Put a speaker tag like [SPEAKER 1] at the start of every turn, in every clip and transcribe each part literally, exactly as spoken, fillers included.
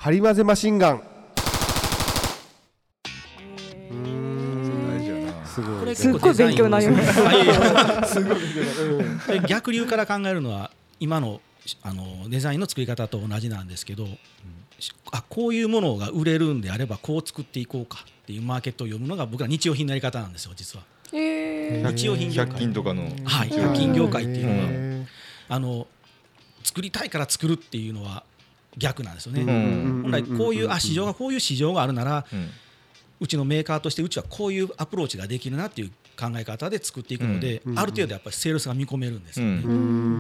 [SPEAKER 1] 針混ぜマシンガン。
[SPEAKER 2] これすごい勉強になります。
[SPEAKER 3] すごい勉強になる。逆流から考えるのは今のあのデザインの作り方と同じなんですけど、うん、あこういうものが売れるんであればこう作っていこうかっていうマーケットを読むのが僕ら日用品のやり方なんですよ実は。
[SPEAKER 2] えー、
[SPEAKER 3] 日用品業界、
[SPEAKER 4] ひゃく均とかの、
[SPEAKER 3] はい、ひゃく均業界っていうのはあの作りたいから作るっていうのは逆なんですよね。本来こういうあ市場がこういう市場があるなら、うん、うちのメーカーとしてうちはこういうアプローチができるなっていう考え方で作っていくので、うん、ある程度やっぱりセールスが見込めるんですよね。うん、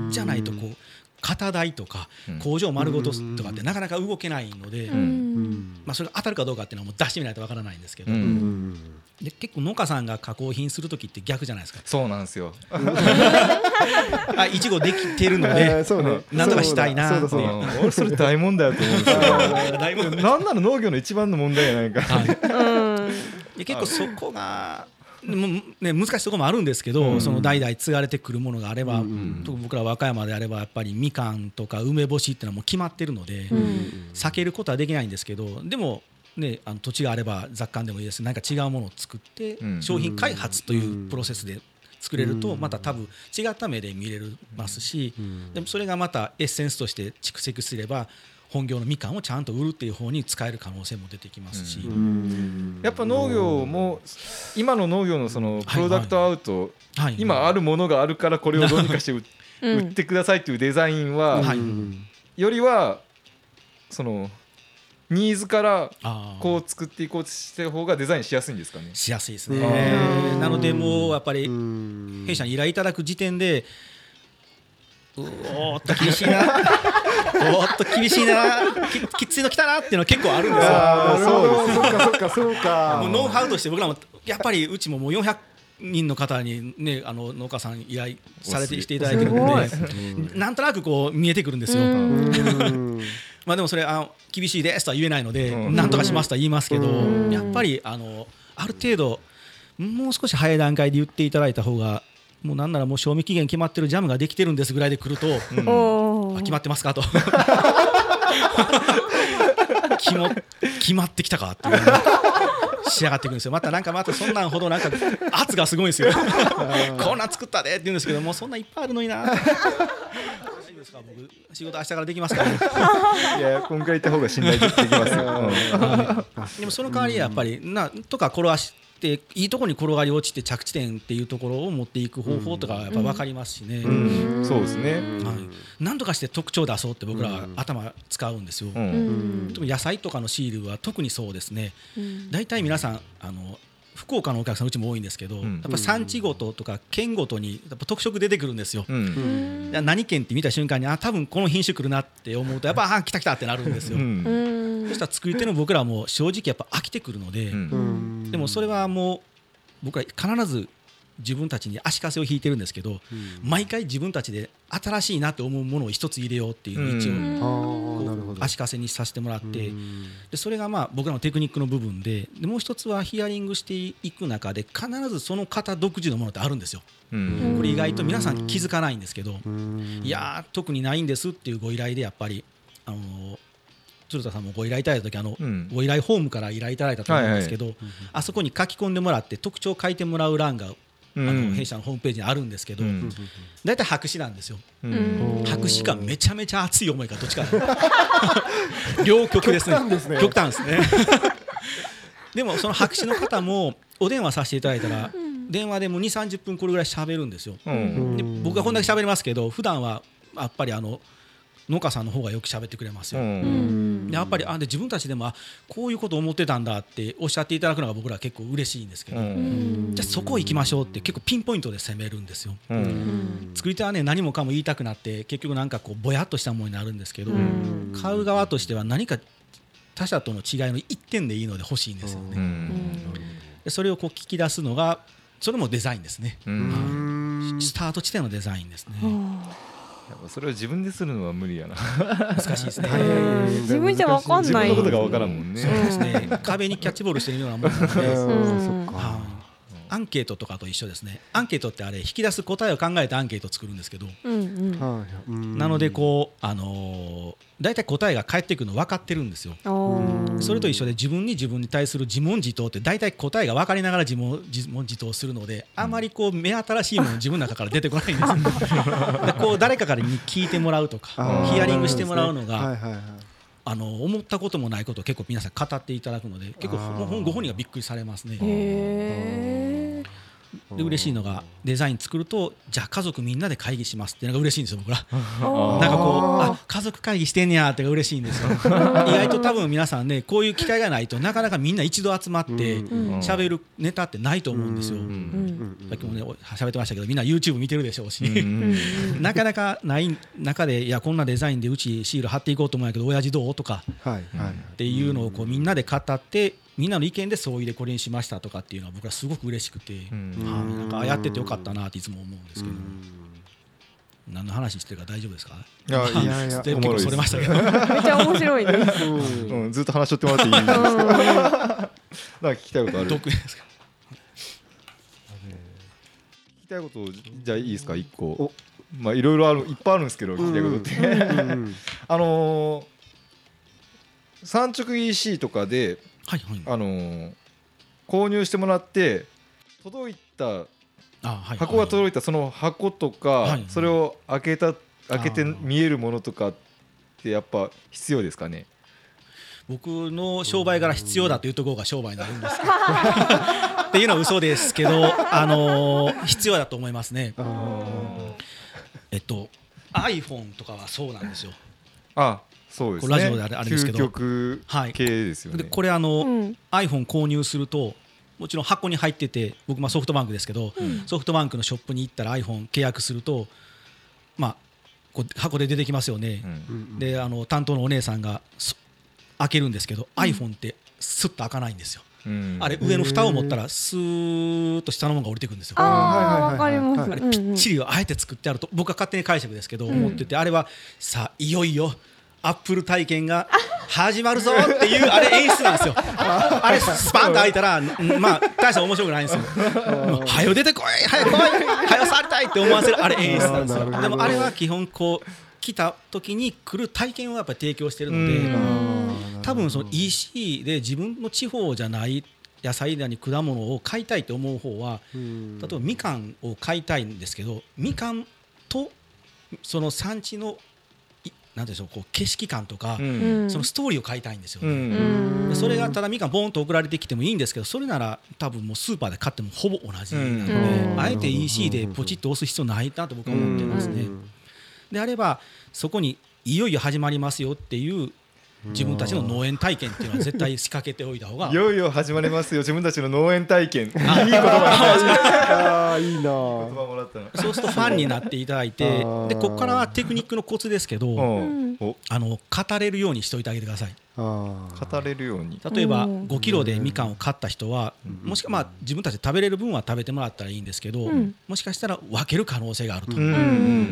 [SPEAKER 3] じゃないとこう型代とか工場丸ごととかってなかなか動けないので、うんまあ、それが当たるかどうかっていうのはもう出してみないとわからないんですけど、うん、で結構農家さんが加工品するときって逆じゃないですか。
[SPEAKER 4] そうなんですよ
[SPEAKER 3] あいちごできてるのでなんとかしたいなって
[SPEAKER 4] 俺それ大問題だと思うんですよなんなの農業の一番の問題じゃないか、
[SPEAKER 3] はい、結構そこがもね、難しいところもあるんですけど、うん、その代々継がれてくるものがあれば、うん、特に僕ら和歌山であればやっぱりみかんとか梅干しっていうのはもう決まってるので、うん、避けることはできないんですけどでも、ね、あの土地があれば雑感でもいいです何か違うものを作って、うん、商品開発というプロセスで作れるとまた多分違った目で見れますし、うん、でもそれがまたエッセンスとして蓄積すれば本業のみかんをちゃんと売るっていう方に使える可能性も出てきますし、うん、
[SPEAKER 4] やっぱ農業も今の農業のそのプロダクトアウト、はいはい、今あるものがあるからこれをどうにかして売ってくださいっていうデザインは、はい、よりはそのニーズからこう作っていこうとしてる方がデザインしやすいんですかね。
[SPEAKER 3] しやすいですね。なのでもうやっぱり弊社に依頼いただく時点でうおーっと厳しいなおーっと厳しいな き, きついの来たなっていうのは結構あるんですよ。
[SPEAKER 1] あそうそうかそうかそうか
[SPEAKER 3] もうノウハウとして僕らもやっぱりうちももうよんひゃくにんの方に、ね、あの農家さん依頼されてしていただいてるのでなんとなくこう見えてくるんですよ。まあでもそれあ厳しいですとは言えないのでなんとかしますとは言いますけどやっぱり あのある程度もう少し早い段階で言っていただいた方がもうなんならもう賞味期限決まってるジャムができてるんですぐらいで来ると、うん、あ決まってますかと決, も決まってきたかっていう仕上がっていくんですよ。またなんかまたそんなんほどなんか圧がすごいんですよこんなん作ったでって言うんですけどもうそんないっぱいあるのにな大丈夫ですか僕仕事明日からできますから、ね、
[SPEAKER 4] いや今回行った方が信頼できますよ、
[SPEAKER 3] はい、でもその代わりやっぱりなんとか転がしでいいところに転がり落ちて着地点っていうところを持っていく方法とかやっぱ分かりますしね、
[SPEAKER 4] うんうん、そうですね、はい、
[SPEAKER 3] 何とかして特徴出そうって僕ら頭使うんですよ、うん、特に野菜とかのシールは特にそうですね、うん、だいたい皆さんあの福岡のお客さんうちも多いんですけど、うん、やっぱ産地ごととか県ごとにやっぱ特色出てくるんですよ、うん、何県って見た瞬間にあ多分この品種来るなって思うとやっぱあ来た来たってなるんですよ、うん、そしたら作り手の僕らも正直やっぱ飽きてくるので、うん、でもそれはもう僕ら必ず自分たちに足かせを引いてるんですけど、うん、毎回自分たちで新しいなって思うものを一つ入れようっていう一応足かせにさせてもらって、でそれがまあ僕らのテクニックの部分 で, でもう一つはヒアリングしていく中で必ずその方独自のものってあるんですよ。これ意外と皆さん気づかないんですけど、いや特にないんですっていうご依頼でやっぱりあの鶴田さんもご依頼いただいた時あの、うん、ご依頼フォームから依頼いただいたと思うんですけど、はいはい、あそこに書き込んでもらって特徴を書いてもらう欄があの弊社のホームページにあるんですけど、うん、だいたい白紙なんですよ、うん、白紙かめちゃめちゃ熱い思いかどっちか両極ですね極端ですねでもその白紙の方もお電話させていただいたら、うん、電話でもにさんじゅっぷんこれぐらい喋るんですよ、うん、で僕はこんだけ喋りますけど普段はやっぱりあの農家さんの方がよく喋ってくれますよ、うん、でやっぱりあで自分たちでもあこういうことを思ってたんだっておっしゃっていただくのが僕らは結構嬉しいんですけど、うん、じゃあそこ行きましょうって結構ピンポイントで攻めるんですよ、うん、作り手はね何もかも言いたくなって結局なんかこうぼやっとしたものになるんですけど、うん、買う側としては何か他社との違いのいってんでいいので欲しいんですよね、うん、でそれをこう聞き出すのがそれもデザインですね、うん、スタート地点のデザインですね、うん
[SPEAKER 4] やっぱそれを自分でするのは無理やな
[SPEAKER 3] 難しいですね
[SPEAKER 2] 自分じゃ分かんない
[SPEAKER 4] 自分のことが分からんもんね、
[SPEAKER 3] そうですね壁にキャッチボールしてるようなもんなので、うん、そっか、はアンケートとかと一緒ですね。アンケートってあれ引き出す答えを考えてアンケートを作るんですけど、
[SPEAKER 2] うん
[SPEAKER 1] うん、
[SPEAKER 3] なのでこうあのー、だいたい答えが返ってくるの分かってるんですよ。それと一緒で自分に自分に対する自問自答ってだいたい答えが分かりながら自問自問自答するので、あまりこう目新しいもの自分の中から出てこないんですでこう誰かからに聞いてもらうとかヒアリングしてもらうのが、はいはいはい、あの思ったこともないことを結構皆さん語っていただくので結構ご本人がびっくりされますね。へー。で嬉しいのがデザイン作るとじゃあ家族みんなで会議しますっていうのが嬉しいんですよ僕ら。なんかこうあ家族会議してんねやってが嬉しいんですよ。意外と多分皆さんねこういう機会がないとなかなかみんな一度集まって喋るネタってないと思うんですよ。さっきもね喋ってましたけどみんな YouTube 見てるでしょうしなかなかない中でいやこんなデザインでうちシール貼っていこうと思うんやけど親父どうとかっていうのをこうみんなで語ってみんなの意見で相違でこれにしましたとかっていうのは僕はすごく嬉しくて、うん、なんかやっててよかったなっていつも思うんですけど、うん、何の話してるか大丈夫ですか？
[SPEAKER 4] いやいやいや
[SPEAKER 3] 結構それましたけど
[SPEAKER 2] めっちゃ面白いです、
[SPEAKER 4] うんうん、ずっと話しとってもらっていいんですか？なんか聞きたいことある？
[SPEAKER 3] 得意ですか？
[SPEAKER 4] 聞きたいことじゃあいいですかいっこ。まあいろいろあるいっぱいあるんですけど聞きたいことって、うん、あのー、産直 イーシー とかで
[SPEAKER 3] はいはい、
[SPEAKER 4] あのー、購入してもらって届いた箱が届いたその箱とかそれを開けた開けて見えるものとかってやっぱ必要ですかね？
[SPEAKER 3] 僕の商売柄必要だというところが商売になるんですけどっていうのは嘘ですけど、あのー、必要だと思いますね。えっと iPhone とかはそうなんですよ。
[SPEAKER 4] あそうですね、
[SPEAKER 3] ラジオであれですけど
[SPEAKER 4] 究極系ですよね、
[SPEAKER 3] はい、でこれあの、うん、iPhone 購入するともちろん箱に入ってて僕まあソフトバンクですけど、うん、ソフトバンクのショップに行ったら iPhone 契約すると、まあ、こう箱で出てきますよね、うん、であの担当のお姉さんが開けるんですけど、うん、iPhone ってスッと開かないんですよ、うん、あれ上の蓋を持ったらスーッと下のものが降りてくるんですよ。
[SPEAKER 2] あーわかります。
[SPEAKER 3] あれぴっちりあえて作ってあると僕は勝手に解釈ですけど、うん、思っててあれはさあいよいよアップル体験が始まるぞっていうあれ演出なんですよ。あれスパンと開いたらまあ大した面白くないんですよ。はよ出てこいはよ来いはよ触りたいって思わせるあれ演出なんですよ。でもあれは基本こう来た時に来る体験をやっぱり提供してるので、多分その イーシー で自分の地方じゃない野菜だに果物を買いたいと思う方は、例えばみかんを買いたいんですけどみかんとその産地のなんでしょうこう景色感とか、うん、そのストーリーを買いたいんですよね、うん、それがただみかんボーンと送られてきてもいいんですけどそれなら多分もうスーパーで買ってもほぼ同じなので、うん、あえて イーシー でポチッと押す必要ないなと僕は思ってますね、うん、であればそこにいよいよ始まりますよっていう自分たちの農園体験っていうのは絶対仕掛けておいた方が
[SPEAKER 4] いよいよ始まりますよ自分たちの農園体験いい言葉
[SPEAKER 1] あいいな言
[SPEAKER 4] 葉もらったの
[SPEAKER 3] そうするとファンになっていただいてでここからはテクニックのコツですけど、うん、あの語れるようにしておいてあげてください。
[SPEAKER 4] 語れるように
[SPEAKER 3] 例えばごキロでみかんを買った人はもしかまあ自分たちで食べれる分は食べてもらったらいいんですけど、うん、もしかしたら分ける可能性があると、うん、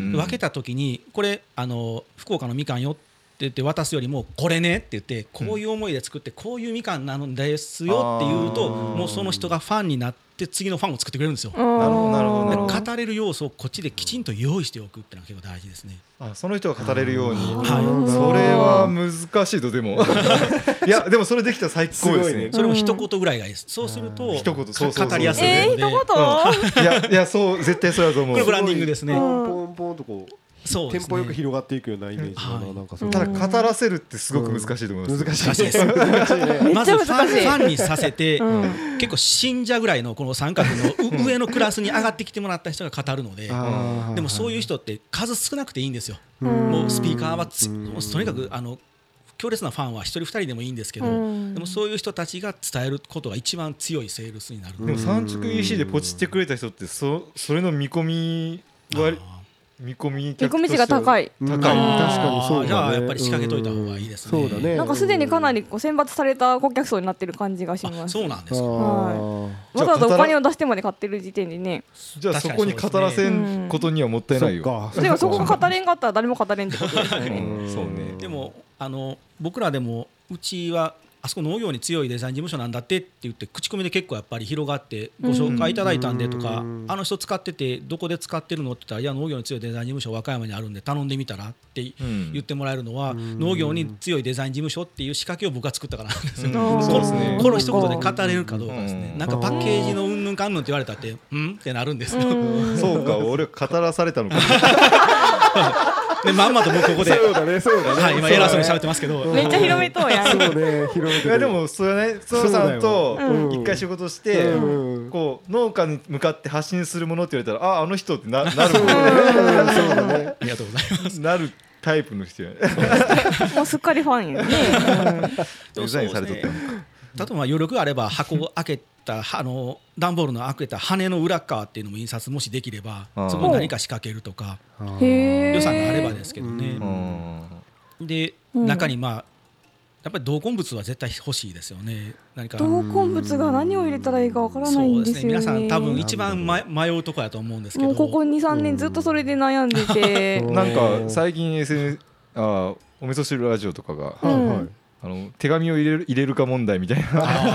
[SPEAKER 3] 分けた時にこれあの福岡のみかんよってって言って渡すよりもこれねって言ってこういう思いで作ってこういうみかんなんですよって言うともうその人がファンになって次のファンを作ってくれるんですよ。
[SPEAKER 4] なるほどなるほど。
[SPEAKER 3] 語れる要素をこっちできちんと用意しておくってのは結構大事ですね。
[SPEAKER 4] あその人が語れるように、はい、それは難しいとでもいやでもそれできたら最高ですね。
[SPEAKER 3] それも一言ぐらいがいいです。そうすると
[SPEAKER 4] 一言そうそう
[SPEAKER 3] 語りやすいので、
[SPEAKER 2] えー、一言、
[SPEAKER 4] うん、いやいやそう絶対そうだと思う。
[SPEAKER 3] これブランディングですね。
[SPEAKER 1] ポンポンとこう
[SPEAKER 3] そうですね、
[SPEAKER 1] テンポよく広がっていくようなイメージだな、はい、なんかそう
[SPEAKER 4] ただ語らせるってすごく難しいと思います、
[SPEAKER 1] うん、難しい
[SPEAKER 3] です
[SPEAKER 1] 難しい、ね、
[SPEAKER 3] まずファン、ファンにさせて、うん、結構信者ぐらいのこの三角の上のクラスに上がってきてもらった人が語るのででもそういう人って数少なくていいんですよ。もうスピーカーはつとにかくあの強烈なファンは一人二人でもいいんですけど、でもそういう人たちが伝えることが一番強いセールスになる。
[SPEAKER 4] でも産直 イーシー でポチってくれた人ってそ、それの見込み割見込み
[SPEAKER 2] 見込み値が高い
[SPEAKER 4] 高い、
[SPEAKER 1] 確かにそうだね。
[SPEAKER 3] じゃあやっぱり仕掛けといた方がいいですね。
[SPEAKER 1] そうだね。
[SPEAKER 2] なんかすでにかなりこう選抜された顧客層になってる感じがします。
[SPEAKER 3] あそうなんですか。
[SPEAKER 2] はい、わざわざお金を出してまで買ってる時点でね。
[SPEAKER 4] じゃあそこに語らせんことにはもったいないよ。
[SPEAKER 2] でもそこが語れんかったら誰も語れんってことですよね。
[SPEAKER 3] うん、そうね。でもあの僕らでもうちはあそこ農業に強いデザイン事務所なんだってって言って口コミで結構やっぱり広がってご紹介いただいたんでとか、あの人使っててどこで使ってるのって言ったら、いや農業に強いデザイン事務所和歌山にあるんで頼んでみたらって言ってもらえるのは、農業に強いデザイン事務所っていう仕掛けを僕が作ったからなんですよ。
[SPEAKER 4] そうですね。
[SPEAKER 3] この一言で語れるかどうかですね。なんかパッケージのうんぬんかんぬんって言われたってうんってなるんですよ。
[SPEAKER 4] そうか、俺語らされたのか
[SPEAKER 3] でまんまと僕ここで
[SPEAKER 1] そうだねそうだね、
[SPEAKER 3] はい、今偉そうに喋ってますけど、
[SPEAKER 2] めっちゃ広めとうやん。
[SPEAKER 1] そうね広めて
[SPEAKER 4] いやでもそれね、園さんと
[SPEAKER 1] うん
[SPEAKER 4] 一回仕事して
[SPEAKER 1] うん
[SPEAKER 4] こう農家に向かって発信するものって言われたら、ああの人ってななるもんね。
[SPEAKER 1] そうだね
[SPEAKER 3] ありがとうございます。
[SPEAKER 4] なるタイプの人やね。
[SPEAKER 2] もうすっかりファンやね。
[SPEAKER 4] デザインされとったのか。
[SPEAKER 3] 例えば余力があれば箱を開けたあの段ボールの開けた羽の裏側っていうのも印刷もしできれば、そこに何か仕掛けるとか予算があればですけどね。で中にまあやっぱり同梱物は絶対欲しいですよね。何か
[SPEAKER 2] 同梱物が何を入れたらいいかわからないんですよね。
[SPEAKER 3] そうですね、皆さん多分一番迷うところだと思うんですけど、
[SPEAKER 2] もうここ にさんねんずっとそれで悩んでて
[SPEAKER 4] なんか最近 エスエヌエス あお味噌汁ラジオとかが、
[SPEAKER 1] はいはい、
[SPEAKER 4] あの手紙を入れる入れるか問題みたいな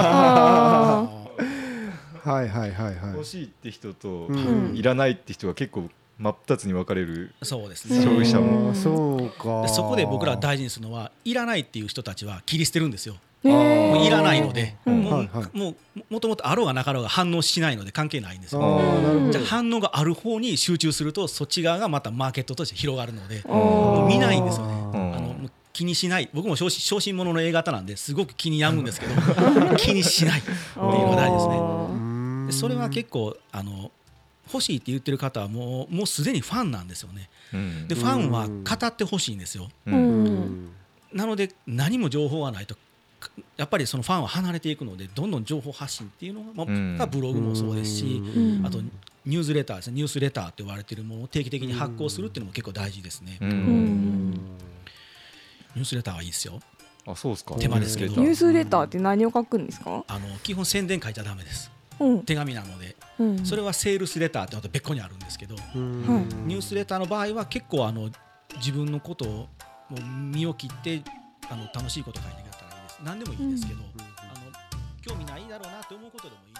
[SPEAKER 1] はいはいはいはい
[SPEAKER 4] 欲しいって人と、
[SPEAKER 1] うん、
[SPEAKER 4] いらないって人が結構真っ二つに分かれる。
[SPEAKER 3] そうですね、
[SPEAKER 4] 消費者も
[SPEAKER 1] そうか。
[SPEAKER 3] でそこで僕ら大事にするのは、いらないっていう人たちは切り捨てるんですよ。
[SPEAKER 2] えー、
[SPEAKER 3] もういらないので、
[SPEAKER 2] うん、
[SPEAKER 3] もう、
[SPEAKER 1] はいはい、
[SPEAKER 3] もうもともとあろうがなかろうが反応しないので関係ないんですよ。
[SPEAKER 1] あ
[SPEAKER 3] じゃあ反応がある方に集中すると、そっち側がまたマーケットとして広がるので、もう見ないんですよね。あのもう気にしない。僕も小心小心者の A 型なんですごく気に病むんですけど気にしないっていうのが大事ですね。でそれは結構あの欲しいって言ってる方はもうもうすでにファンなんですよね。でファンは語ってほしいんですよ。
[SPEAKER 2] うん、
[SPEAKER 3] なので何も情報がないとやっぱりそのファンは離れていくので、どんどん情報発信っていうのが、まあ、ブログもそうですし、あとニュースレターですね、ニュースレターって言われているものを定期的に発行するっていうのも結構大事ですね。
[SPEAKER 2] うん、
[SPEAKER 3] ニュースレターはいいですよ。
[SPEAKER 4] あ、そうですか。
[SPEAKER 3] 手間ですけど。
[SPEAKER 2] ニュースレターって何を書くんですか？
[SPEAKER 3] あの基本宣伝書いちゃダメです、
[SPEAKER 2] うん、
[SPEAKER 3] 手紙なので、うん、それはセールスレターってのと別個にあるんですけど、
[SPEAKER 2] うん、
[SPEAKER 3] ニュースレターの場合は結構あの自分のことをもう身を切ってあの楽しいこと書いてくれたらいいです。何でもいいですけど、うん、あの興味ないだろうなって思うことでもいい。